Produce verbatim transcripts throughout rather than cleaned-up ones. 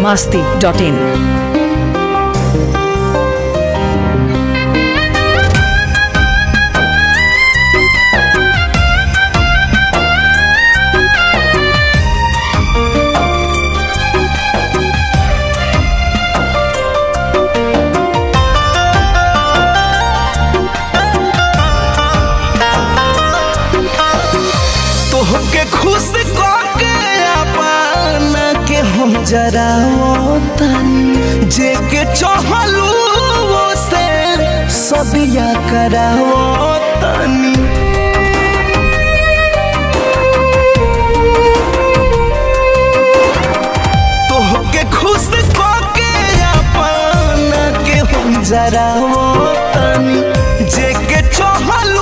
masti dot in. तोहके खुश करके अपना के हम जरा तनी जे के चाहलू वो से सदिया कराओ तनी तोहके खुश करके अपना के हम जरा तनी जे के चाहलू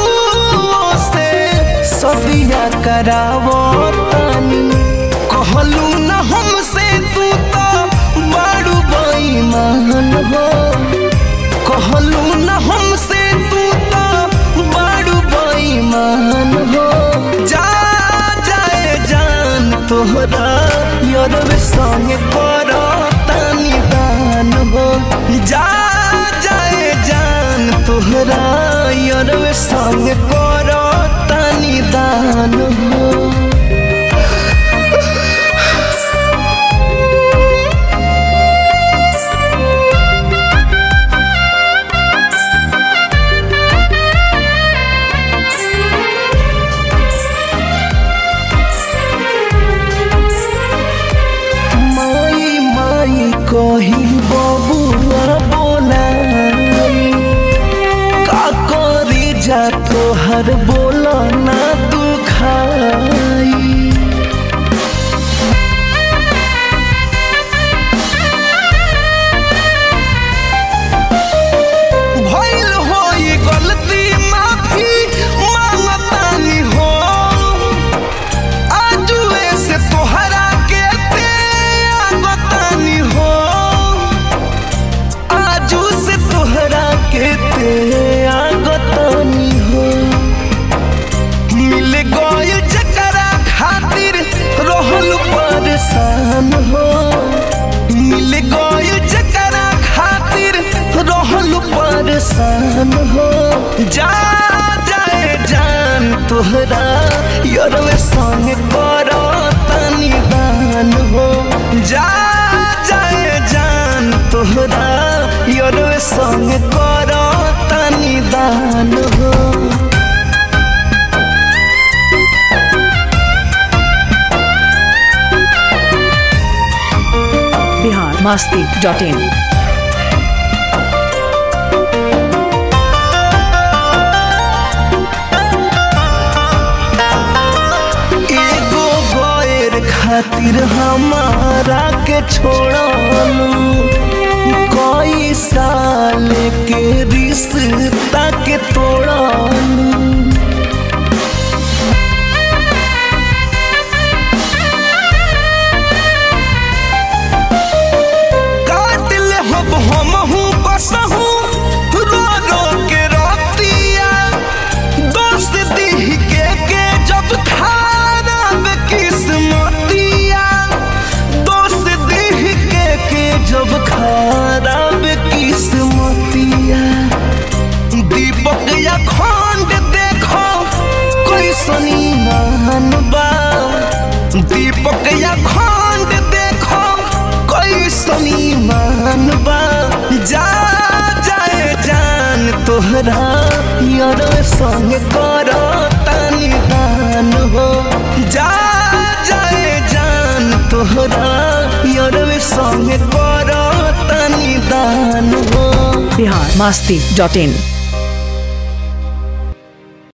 सदिया करावो तनी कहलू न हमसे तू तो बड़ू बेईमान हो कहलू न हमसे तू तो बड़ू बेईमान हो जा जाए जान तोहरा यार संग करो तनी दान हो जा जाए जान तोहरा यार संग करो दान हो माई माई कही बबुआ बोलाई का करी जा तोहर बोला ना तू खाई भइल होई गलती माफी मांगतानी हो आजुए से तोहरा के ते आगतानी हो आजू से तोहरा के ते आगतानी हो मिल गइल जकरा खातिर रहल परेशान हो मिल गइल जकरा खातिर रहल परेशान हो जा जाए जान तोहरा यारवे संग करो तनी दान हो जा जाए जान तोहरा यारवे संग करो तनी दान हो masti dot in. एगो गैर खातिर हमारा के छोड़लू कई साल के रिश्ता के तोड़लू खराब किस्मतिया दीपक या खंड देखो कोई सनी महान बा दीपक या खंड देखो कोई सनी महान बा जा जाए जान तोहरा यार संग करो तनी दान हो जा जाए जान तोहरा यार संग करो तनी दान हो Bihar masti dot in.